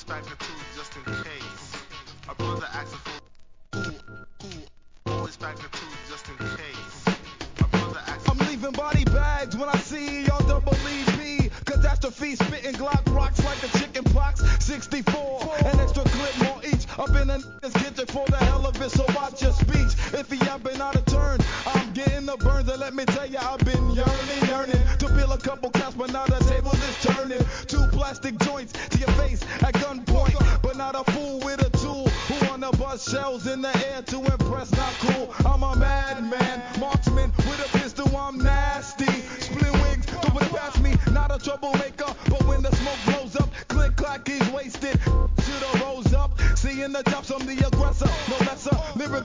back the two just in case. A brother asking for always back the two just in case. A brother asking I'm leaving body bags when I see y'all don't believe me. Catastrophe spitting Glock rocks like a chicken pox. 64, an extra clip more each. Up in the niggas kitchen for the hell of it, so watch your speech. If he have been out of turn, I'm getting the burns. And let me tell ya, I've been yearning to peel a couple caps, but now the table is turning. Two plastic joints to your face at gunpoint, but not a fool with a tool who wanna bust shells in the air to